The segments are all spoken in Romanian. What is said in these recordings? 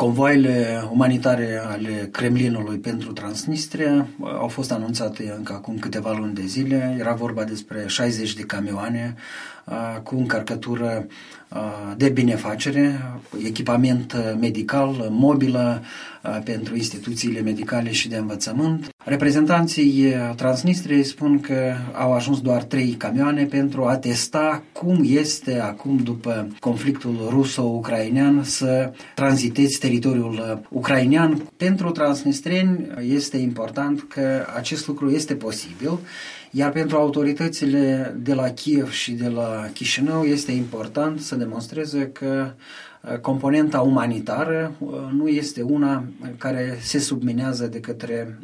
Convoaiele umanitare ale Kremlinului pentru Transnistria au fost anunțate încă acum câteva luni de zile. Era vorba despre 60 de camioane cu încărcătură de binefacere, echipament medical, mobilă pentru instituțiile medicale și de învățământ. Reprezentanții Transnistriei spun că au ajuns doar 3 camioane pentru a testa cum este acum, după conflictul ruso-ucrainean, să tranzitezi teritoriul ucrainean. Pentru transnistrieni este important că acest lucru este posibil, iar pentru autoritățile de la Kiev și de la Chișinău este important să demonstreze că componenta umanitară nu este una care se subminează de către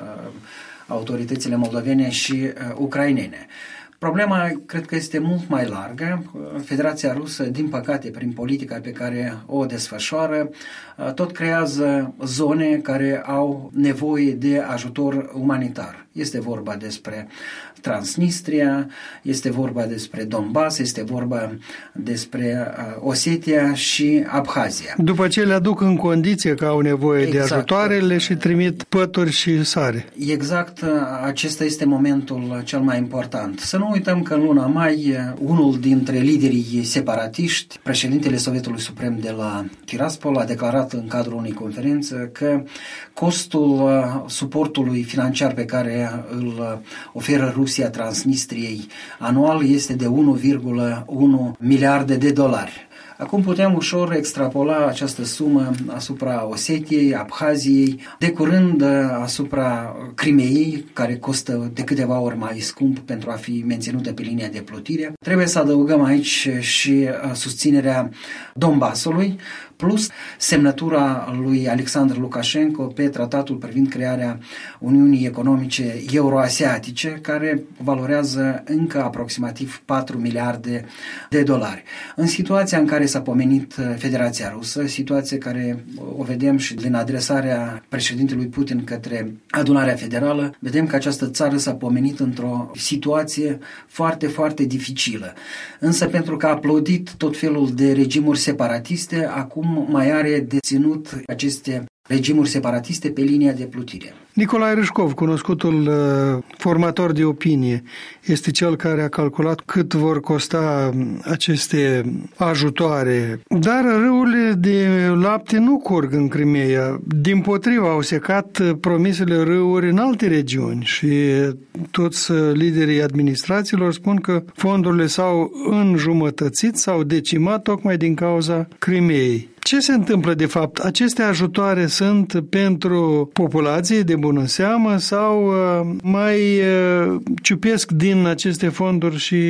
autoritățile moldovene și ucrainene. Problema cred că este mult mai largă. Federația Rusă, din păcate, prin politica pe care o desfășoară, tot creează zone care au nevoie de ajutor umanitar. Este vorba despre Transnistria, este vorba despre Donbass, este vorba despre Osetia și Abhazia. După ce le aduc în condiție că au nevoie de ajutoarele și trimit pături și sare. Exact, acesta este momentul cel mai important. Să nu uităm că în luna mai, unul dintre liderii separatiști, președintele Sovietului Suprem de la Tiraspol, a declarat în cadrul unei conferințe că costul suportului financiar pe care îl oferă Rusia Transnistriei anual este de 1,1 miliarde de dolari. Acum putem ușor extrapola această sumă asupra Osetiei, Abhaziei, de curând asupra Crimeei, care costă de câteva ori mai scump pentru a fi menținută pe linia de plutire. Trebuie să adăugăm aici și susținerea Donbassului, plus semnătura lui Alexandru Lukashenko pe tratatul privind crearea Uniunii Economice Euroasiatice, care valorează încă aproximativ 4 miliarde de dolari. În situația în care s-a pomenit Federația Rusă, situație care o vedem și din adresarea președintelui Putin către Adunarea Federală, vedem că această țară s-a pomenit într-o situație foarte, foarte dificilă. Însă pentru că a aplaudit tot felul de regimuri separatiste, acum mai are deținut aceste regimuri separatiste pe linia de plutire. Nicolae Râșcov, cunoscutul formator de opinie, este cel care a calculat cât vor costa aceste ajutoare. Dar râurile de lapte nu curg în Crimeea. Dimpotrivă, au secat promisele râuri în alte regiuni și toți liderii administrațiilor spun că fondurile s-au înjumătățit, s-au decimat tocmai din cauza Crimeei. Ce se întâmplă de fapt? Aceste ajutoare sunt pentru populație de bună seamă sau mai ciupesc din aceste fonduri și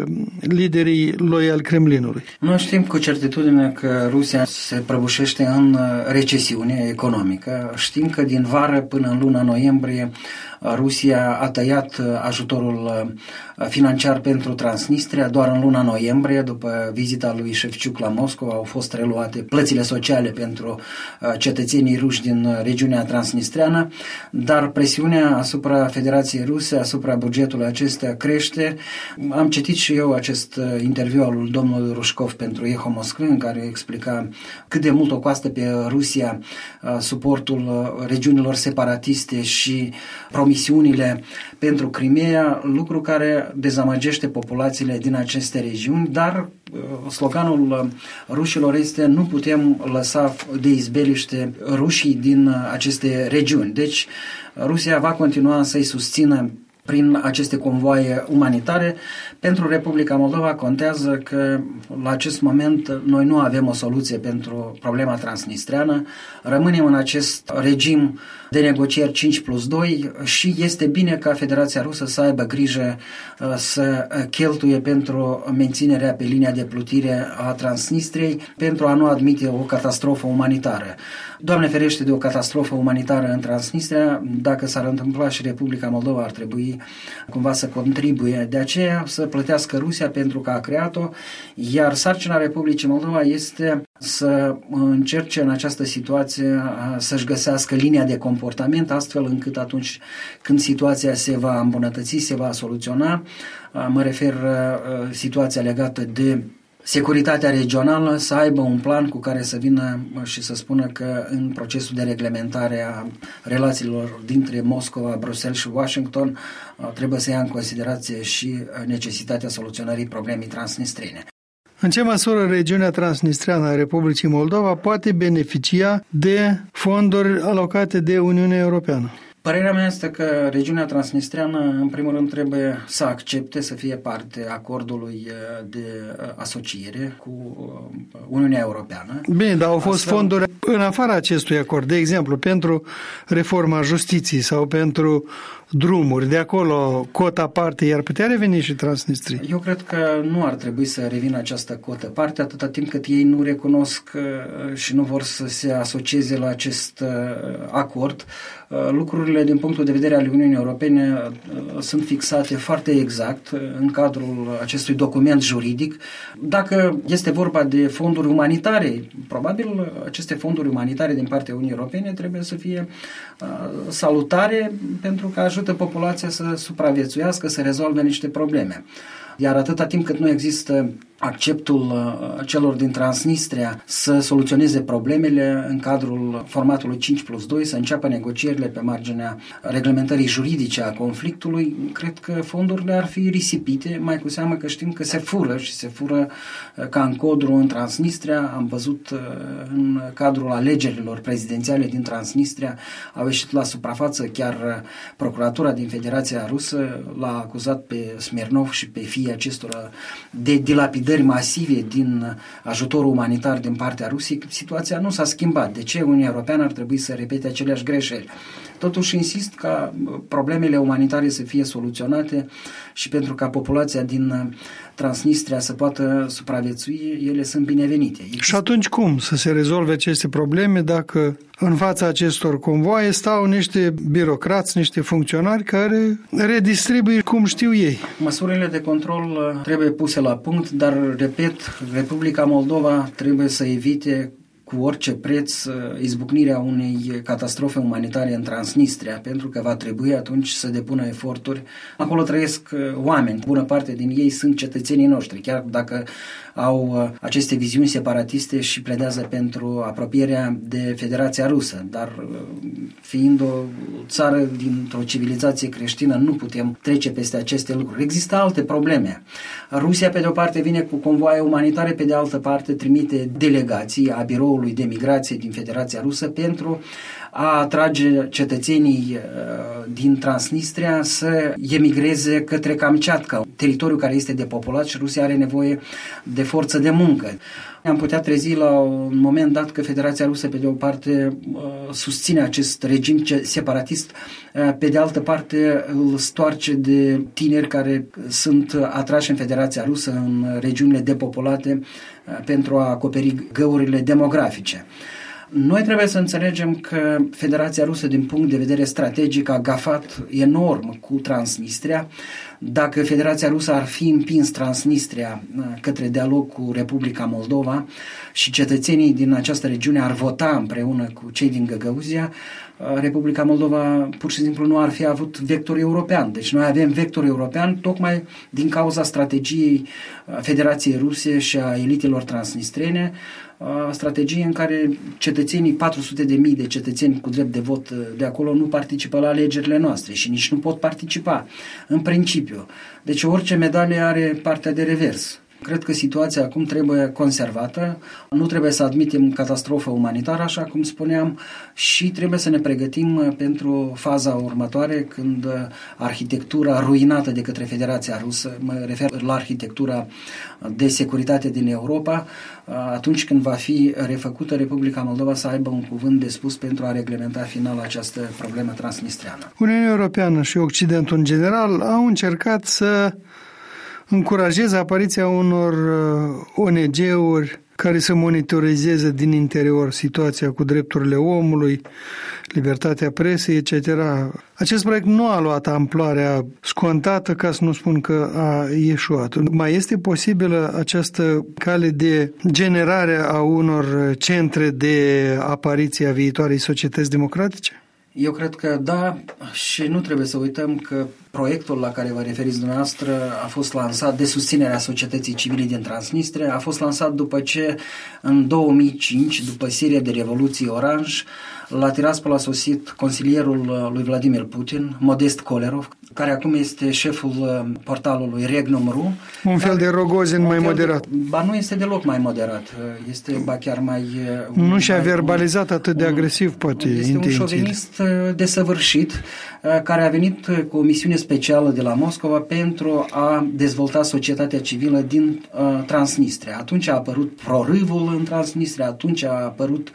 liderii loiali Kremlinului? Noi știm cu certitudine că Rusia se prăbușește în recesiune economică. Știm că din vară până în luna noiembrie Rusia a tăiat ajutorul financiar pentru Transnistria. Doar în luna noiembrie, după vizita lui Șefciuc la Moscova, au fost reluate plățile sociale pentru cetățenii ruși din regiunea transnistreană, dar presiunea asupra Federației Ruse, asupra bugetului acesta crește. Am citit și eu acest interviu al domnului Râșcov pentru Echo Moskvy, în care explica cât de mult o costă pe Rusia suportul regiunilor separatiste și promisiunile pentru Crimeea, lucru care dezamăgește populațiile din aceste regiuni, dar sloganul rușilor este: nu putem lăsa de izbeliște rușii din aceste regiuni. Deci Rusia va continua să-i susțină prin aceste convoaie umanitare. Pentru Republica Moldova contează că la acest moment noi nu avem o soluție pentru problema transnistreană. Rămânem în acest regim de negocieri 5+2 și este bine ca Federația Rusă să aibă grijă să cheltuie pentru menținerea pe linia de plutire a Transnistriei pentru a nu admite o catastrofă umanitară. Doamne ferește de o catastrofă umanitară în Transnistria, dacă s-ar întâmpla și Republica Moldova ar trebui cumva să contribuie. De aceea să plătească Rusia pentru că a creat-o, iar sarcina Republicii Moldova este să încerce în această situație să-și găsească linia de comportament, astfel încât atunci când situația se va îmbunătăți, se va soluționa, mă refer situația legată de securitatea regională, să aibă un plan cu care să vină și să spună că în procesul de reglementare a relațiilor dintre Moscova, Bruxelles și Washington trebuie să ia în considerație și necesitatea soluționării problemei transnistrine. În ce măsură regiunea transnistreană a Republicii Moldova poate beneficia de fonduri alocate de Uniunea Europeană? Părerea mea este că regiunea transnistreană, în primul rând, trebuie să accepte să fie parte acordului de asociere cu Uniunea Europeană. Bine, dar au fost fonduri în afara acestui acord, de exemplu, pentru reforma justiției sau pentru drumuri. De acolo, cota parte, iar putea reveni și Transnistria? Eu cred că nu ar trebui să revină această cotă parte atâta timp cât ei nu recunosc și nu vor să se asocieze la acest acord. Lucrurile din punctul de vedere al Uniunii Europene sunt fixate foarte exact în cadrul acestui document juridic. Dacă este vorba de fonduri umanitare, probabil aceste fonduri umanitare din partea Uniunii Europene trebuie să fie salutare pentru că ajută populația să supraviețuiască, să rezolve niște probleme. Iar atâta timp cât nu există acceptul celor din Transnistria să soluționeze problemele în cadrul formatului 5+2, să înceapă negocierile pe marginea reglementării juridice a conflictului, cred că fondurile ar fi risipite, mai cu seamă că știm că se fură și se fură ca în Codru în Transnistria. Am văzut în cadrul alegerilor prezidențiale din Transnistria, au ieșit la suprafață, chiar Procuratura din Federația Rusă l-a acuzat pe Smirnov și pe fiii acestora de dilapidare masive din ajutorul umanitar din partea Rusiei. Situația nu s-a schimbat. De ce Uniunea Europeană ar trebui să repete aceleași greșeli? Totuși insist ca problemele umanitare să fie soluționate și pentru ca populația din Transnistria să poată supraviețui, ele sunt binevenite. Și atunci cum să se rezolve aceste probleme dacă în fața acestor convoaie stau niște birocrați, niște funcționari care redistribuie cum știu ei? Măsurile de control trebuie puse la punct, dar, repet, Republica Moldova trebuie să evite cu orice preț izbucnirea unei catastrofe umanitare în Transnistria, pentru că va trebui atunci să depună eforturi. Acolo trăiesc oameni, bună parte din ei sunt cetățenii noștri, chiar dacă au aceste viziuni separatiste și pledează pentru apropierea de Federația Rusă, dar fiind o țară dintr-o civilizație creștină, nu putem trece peste aceste lucruri. Există alte probleme. Rusia, pe de o parte, vine cu convoaie umanitare, pe de altă parte, trimite delegații a Biroului de Migrație din Federația Rusă pentru a atrage cetățenii din Transnistria să emigreze către Kamchatka, teritoriu care este depopulat și Rusia are nevoie de forță de muncă. Am putea trezi la un moment dat că Federația Rusă, pe de o parte, susține acest regim separatist, pe de altă parte îl stoarce de tineri care sunt atrași în Federația Rusă, în regiunile depopulate, pentru a acoperi găurile demografice. Noi trebuie să înțelegem că Federația Rusă, din punct de vedere strategic, a gafat enorm cu Transnistria. Dacă Federația Rusă ar fi împins Transnistria către dialog cu Republica Moldova și cetățenii din această regiune ar vota împreună cu cei din Găgăuzia, Republica Moldova pur și simplu nu ar fi avut vector european. Deci noi avem vector european tocmai din cauza strategiei Federației Ruse și a elitelor transnistrene, strategie în care cetățenii, 400.000 de cetățeni cu drept de vot de acolo nu participă la alegerile noastre și nici nu pot participa în principiu. Deci orice medalie are partea de revers. Cred că situația acum trebuie conservată, nu trebuie să admitem catastrofă umanitară, așa cum spuneam, și trebuie să ne pregătim pentru faza următoare, când arhitectura ruinată de către Federația Rusă, mă refer la arhitectura de securitate din Europa, atunci când va fi refăcută, Republica Moldova să aibă un cuvânt de spus pentru a reglementa final această problemă transnistreană. Uniunea Europeană și Occidentul în general au încercat să încurajeze apariția unor ONG-uri care să monitorizeze din interior situația cu drepturile omului, libertatea presei, etc. Acest proiect nu a luat amploarea scontată, ca să nu spun că a ieșuat. Mai este posibilă această cale de generare a unor centre de apariție a viitoarei societăți democratice? Eu cred că da, și nu trebuie să uităm că Proiectul la care vă referiți dumneavoastră a fost lansat de susținerea societății civile din Transnistria, a fost lansat după ce în 2005, după seria de revoluții Oranj, la Tiraspol a sosit consilierul lui Vladimir Putin, Modest Kolerov, care acum este șeful portalului Regnum.ru. Un fel de Rogozin mai moderat. Ba nu este deloc mai moderat, este ba chiar mai... Nu și-a verbalizat atât de agresiv, poate, este un șovinist desăvârșit, care a venit cu o misiune specială de la Moscova pentru a dezvolta societatea civilă din Transnistria. Atunci a apărut prorâvul în Transnistria, atunci a apărut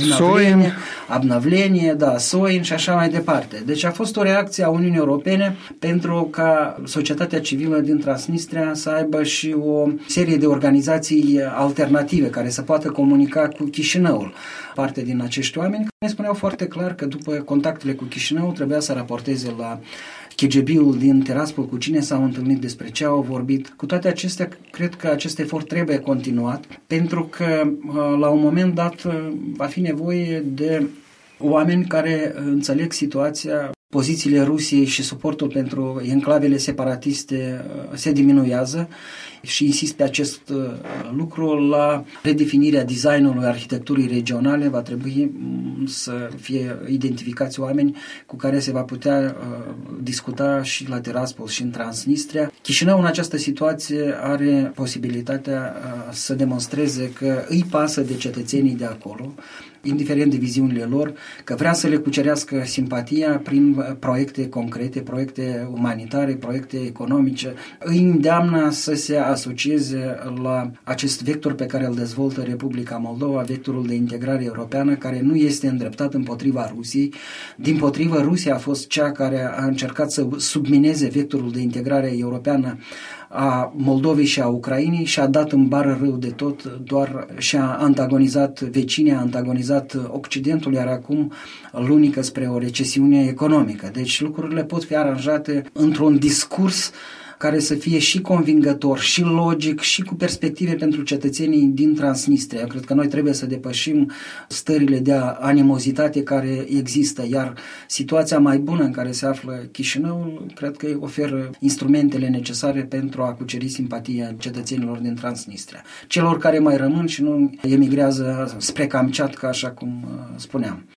Obnavlenie, Soin și așa mai departe. Deci a fost o reacție a Uniunii Europene pentru ca societatea civilă din Transnistria să aibă și o serie de organizații alternative care să poată comunica cu Chișinăul. Parte din acești oameni ne spuneau foarte clar că după contactele cu Chișinăul trebuia să raporteze la KGB-ul din Tiraspol cu cine s-au întâlnit, despre ce au vorbit. Cu toate acestea, cred că acest efort trebuie continuat, pentru că la un moment dat va fi nevoie de oameni care înțeleg situația. Pozițiile Rusiei și suportul pentru enclavele separatiste se diminuează și insist pe acest lucru. La redefinirea designului arhitecturii regionale va trebui să fie identificați oameni cu care se va putea discuta și la Tiraspol și în Transnistria. Chișinău în această situație are posibilitatea să demonstreze că îi pasă de cetățenii de acolo, indiferent de viziunile lor, că vrea să le cucerească simpatia prin proiecte concrete, proiecte umanitare, proiecte economice. Îi îndeamnă să se asocieze la acest vector pe care îl dezvoltă Republica Moldova, vectorul de integrare europeană, care nu este îndreptat împotriva Rusiei. Dimpotrivă, Rusia a fost cea care a încercat să submineze vectorul de integrare europeană a Moldovei și a Ucrainei și a dat în bară rău de tot, doar și-a antagonizat vecinii, a antagonizat Occidentul, iar acum lunică spre o recesiune economică. Deci lucrurile pot fi aranjate într-un discurs care să fie și convingător, și logic, și cu perspective pentru cetățenii din Transnistria. Eu cred că noi trebuie să depășim stările de animozitate care există, iar situația mai bună în care se află Chișinăul, cred că oferă instrumentele necesare pentru a cuceri simpatia cetățenilor din Transnistria. Celor care mai rămân și nu emigrează spre Kamchatka, așa cum spuneam.